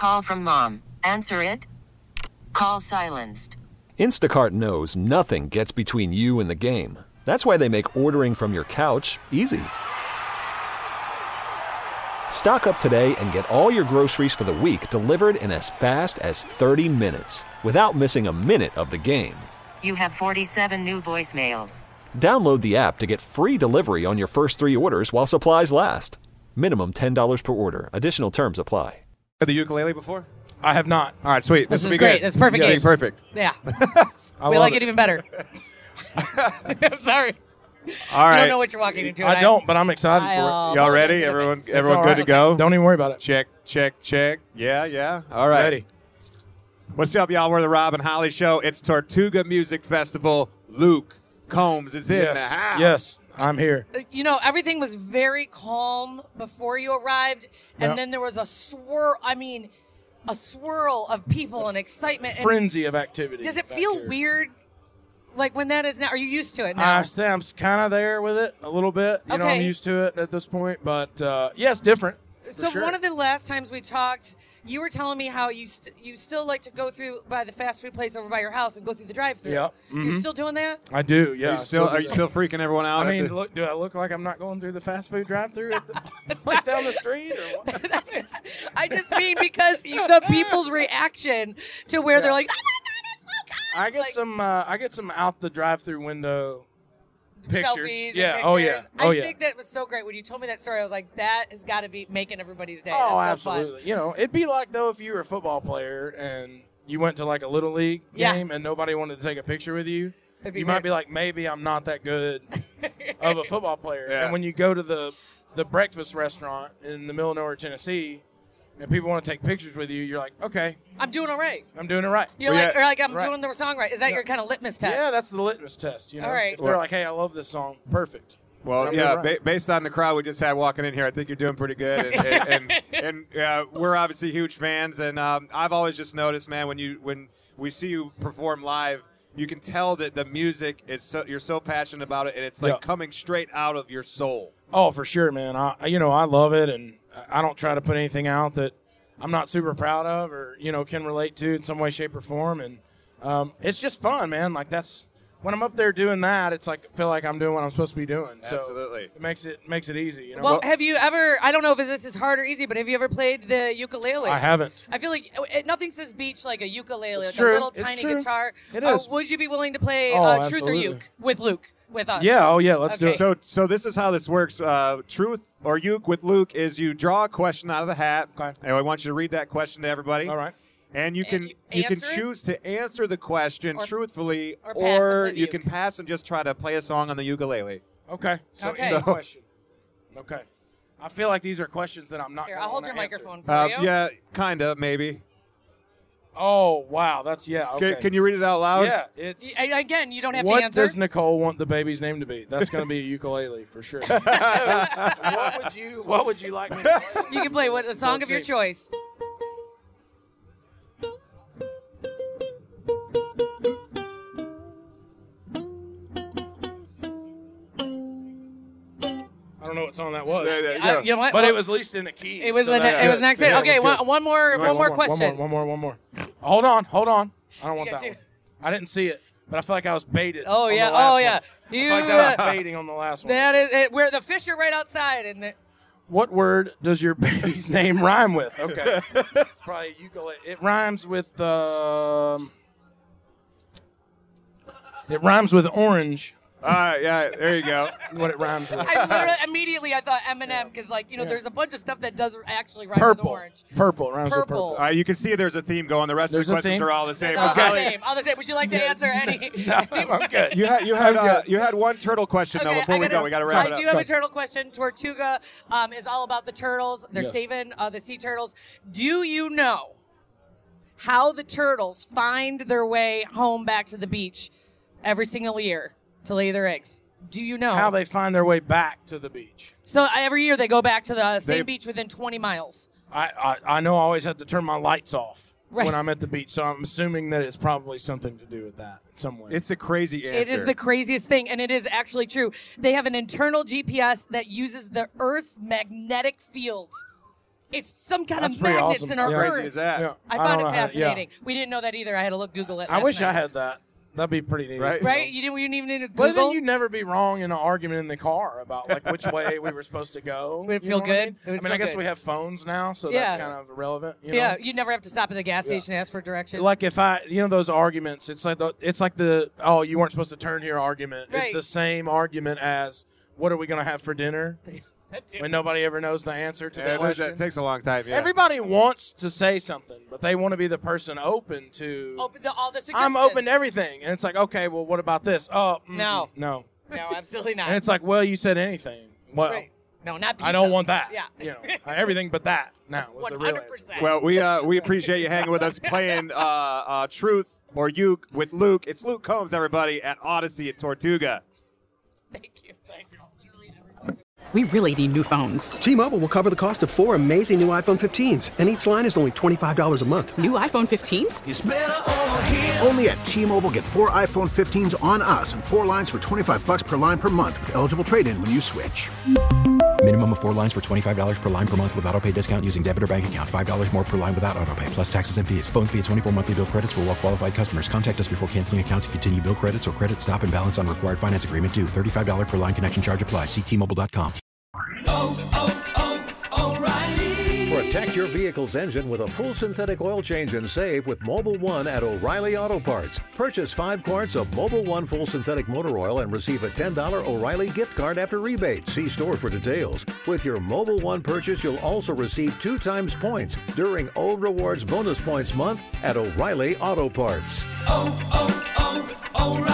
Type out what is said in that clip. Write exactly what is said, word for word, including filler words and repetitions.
Call from mom. Answer it. Call silenced. Instacart knows nothing gets between you and the game. That's why they make ordering from your couch easy. Stock up today and get all your groceries for the week delivered in as fast as thirty minutes without missing a minute of the game. You have forty-seven new voicemails. Download the app to get free delivery on your first three orders while supplies last. Minimum ten dollars per order. Additional terms apply. Had the ukulele before? I have not. All right, sweet. This, This, is will be great. good. That's perfect. Yeah, game. perfect. Yeah. I we love like it. it even better. I'm sorry. All right. You don't know what you're walking into. I and don't, but I'm excited I, for it. uh, Y'all ready? apologize in Everyone, advance. everyone all good right. to go? Don't even worry about it. Check, check, check. Yeah, yeah. All right. Ready. What's up, y'all? We're the Rob and Holly Show. It's Tortuga Music Festival. Luke Combs is in yes. the house. Yes, I'm here. You know, everything was very calm before you arrived, and Yeah. then there was a swirl. I mean, a swirl of people and excitement. And Frenzy of activity. does it back feel here. weird? Like when that is now? Are you used to it I now? think I'm kind of there with it a little bit. You know, I'm Okay. used to it at this point. But, uh, yeah, it's different. for So sure. one of the last times we talked, you were telling me how you st- you still like to go through by the fast food place over by your house and go through the drive-through. Yep. You're Mhm. still doing that? I do, yeah. Are I you still, do are you that. still freaking everyone out? I at mean, the- look, do I look like I'm not going through the fast food drive-through at the place down the street? Or what? That's, I just mean because you- the people's reaction to where they're Yeah. like, oh my God, it's Luke Combs!" I get Like, some. Uh, I get some out the drive-through window pictures. selfies and yeah. Oh yeah. pictures. Oh I yeah. think that was so great when you told me that story. I was like, that has got to be making everybody's day. Oh, That's so absolutely. fun. You know, it'd be like though if you were a football player and you went to like a little league Yeah. game and nobody wanted to take a picture with you. It'd be You very- might be like, maybe I'm not that good of a football player. Yeah. And when you go to the the breakfast restaurant in the middle of nowhere, Tennessee, and people want to take pictures with you, you're like, okay, I'm doing all right. I'm doing it right. You're Well, like, yeah. or like I'm Right. doing the song right. Is that Yeah. your kind of litmus test? Yeah, that's the litmus test. You know, All right. if they're like, hey, I love this song, perfect. Well, I'm yeah, doing right. ba- based on the crowd we just had walking in here, I think you're doing pretty good. And, and, and, and uh, we're obviously huge fans. And um, I've always just noticed, man, when you when we see you perform live, you can tell that the music is so you're so passionate about it, and it's like Yeah. coming straight out of your soul. Oh, for sure, man. I you know I love it, and I don't try to put anything out that I'm not super proud of or you know can relate to in some way, shape, or form. And um, it's just fun, man. Like that's when I'm up there doing that, it's like I feel like I'm doing what I'm supposed to be doing. So Absolutely. it makes it makes it easy. You know. Well, have you ever? I don't know if this is hard or easy, but have you ever played the ukulele? I haven't. I feel like it, nothing says beach like a ukulele, It's like true. a little It's tiny true. guitar. It Uh, is. would you be willing to play Oh, uh, Truth or absolutely. Uke with Luke with us? Yeah. Oh, yeah. Let's do Okay. it. So, so this is how this works. Uh, truth or uke with Luke is you draw a question out of the hat, Okay. and I want you to read that question to everybody. All right. And you And can you you, can answer it? choose to answer the question Or- truthfully, or pass and play the you uke. can pass and just try to play a song on the ukulele. Okay. So, Okay. easy So- question. Okay. I feel like these are questions that I'm not. Here, gonna I'll hold wanna your answer. microphone for Uh, you. yeah, kinda, maybe. Oh wow, that's yeah. Okay. Can, can you read it out loud? Yeah, it's. Y- and again, you don't have What to answer. does Nicole want the baby's name to be? That's going to be a ukulele for sure. what would you What would you like me to play? You can play what the song Let's of your see. choice. I don't know what song that was, Yeah, yeah, I- yeah. you know what? but Well, it was at least in a key. It was so the that's ne- it was good. next. Yeah, okay, it was one, good. one more, All right, one more question. One more, one more, one more. Hold on, hold on. I don't want got that two. one. I didn't see it, but I feel like I was baited. Oh, on yeah, the last oh, yeah. one. You, I feel like that uh, was baiting on the last one. That is it, where the fish are right outside, and the, What word does your baby's name rhyme with? Okay, probably ukulele. It rhymes with. Um, it rhymes with orange. All right, yeah, there you go. What it rhymes with. I literally immediately I thought Eminem because like you know Yeah. there's a bunch of stuff that does actually rhyme with Purple. orange. Purple. It rhymes with Purple. purple. All right, you can see there's a theme going. The rest There's of a the questions theme? are all the same. All But the Holly, same. All the same. Would you like to answer any? No, I'm good. you had you had I'm uh, good. you had one turtle question though. Okay, Before I we gotta- go, we got to wrap I it up. do have Go. a turtle question. Tortuga um, is all about the turtles. They're Yes. saving uh, the sea turtles. Do you know how the turtles find their way home back to the beach every single year to lay their eggs? Do you know How they find their way back to the beach. So every year they go back to the same They- beach within twenty miles. I, I, I know I always have to turn my lights off Right. when I'm at the beach, so I'm assuming that it's probably something to do with that in some way. It's a crazy answer. It is the craziest thing, and it is actually true. They have an internal G P S that uses the Earth's magnetic field it's some kind That's of pretty magnets awesome. in our Yeah. Earth. Crazy is that? Yeah. I don't found it know how- yeah. fascinating. We didn't know that either. I had to look Google it. I last wish night. I had that. That'd be pretty neat. Right? Right? You didn't. You didn't even need to Google. But then you'd never be wrong in an argument in the car about like which way we were supposed to go. Would it You feel know what I good? mean, It would I, mean, I feel guess good. we have phones now, so Yeah. that's kind of irrelevant. You know? yeah, you'd never have to stop at the gas station and ask for directions. Like if I, you know, those arguments. It's like the, it's like the oh, you weren't supposed to turn here argument. Right. It's the same argument as what are we gonna have for dinner? When nobody ever knows the answer to Yeah, the that, question. that takes a long time. Yeah. Everybody wants to say something, but they want to be the person open to. Open the, all the suggestions. I'm open to everything, and it's like, okay, well, what about this? Oh, mm, No. no. No, absolutely not. And it's like, well, you said anything. Well, right. No, not pizza. I don't want that. Yeah. You know, everything but that. Now was the One real hundred answer. percent. Well, we uh, we appreciate you hanging with us, playing uh, uh, Truth or Uke with Luke. It's Luke Combs, everybody, at Odyssey at Tortuga. Thank you. Thank you. We really need new phones. T-Mobile will cover the cost of four amazing new iPhone fifteens, and each line is only twenty-five dollars a month. New iPhone fifteens? Only at T-Mobile, get four iPhone fifteens on us and four lines for twenty-five bucks per line per month with eligible trade-in when you switch. Minimum of four lines for twenty-five dollars per line per month with autopay discount using debit or bank account. five dollars more per line without autopay, plus taxes and fees. Phone fee at twenty-four monthly bill credits for well-qualified customers. Contact us before canceling account to continue bill credits or credit stop and balance on required finance agreement due. thirty-five dollars per line connection charge applies. See T Mobile dot com. Protect your vehicle's engine with a full synthetic oil change and save with Mobile One at O'Reilly Auto Parts. Purchase five quarts of Mobile One full synthetic motor oil and receive a ten dollars O'Reilly gift card after rebate. See store for details. With your Mobile One purchase, you'll also receive two times points during O Rewards Bonus Points Month at O'Reilly Auto Parts. Oh, oh, oh, O'Reilly.